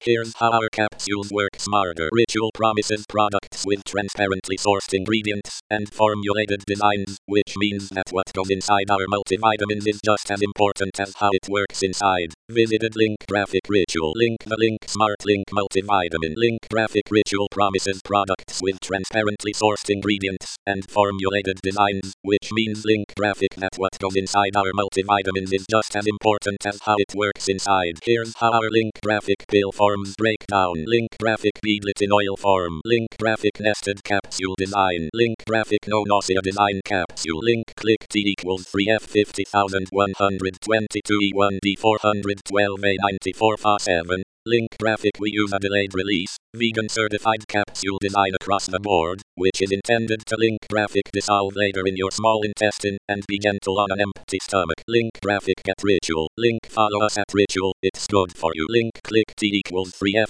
Here's how our capsules work smarter. Ritual promises products with transparently sourced ingredients and formulated designs, which means that what goes inside our multivitamins is just as important as how it works inside. Visited link graphic ritual. Link the link smart link multivitamin. Link graphic ritual promises products with transparently sourced ingredients and formulated designs, which means link graphic that what goes inside our multivitamins is just as important as how it works inside. Here's how our link graphic pill forms break down. Link graphic beadlet in oil form. Link graphic nested capsule design. Link graphic no nausea design capsule. Link click T equals 3F 50122 E1D 412 A94 Fa7. Link graphic we use a delayed release, vegan certified capsule design across the board, which is intended to link graphic dissolve later in your small intestine and be gentle on an empty stomach. Link graphic get ritual. Link follow us at ritual, it's good for you. Link click T equals 3F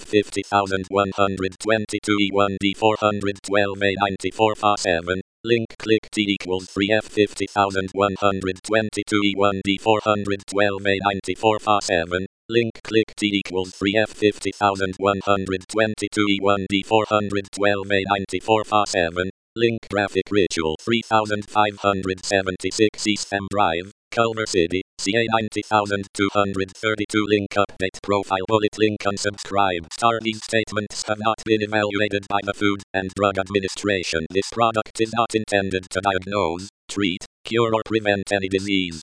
50122 E1D 412 A94 Fa7. Link click T equals 3F 50122 E1D 412 A94 Fa7. Link click T equals 3F 50122 E1D 412 A94 Fa7. Link graphic ritual 3576 East M Drive, Culver City, CA 90232. Link update profile bullet link unsubscribe. These statements have not been evaluated by the Food and Drug Administration. This product is not intended to diagnose, treat, cure or prevent any disease.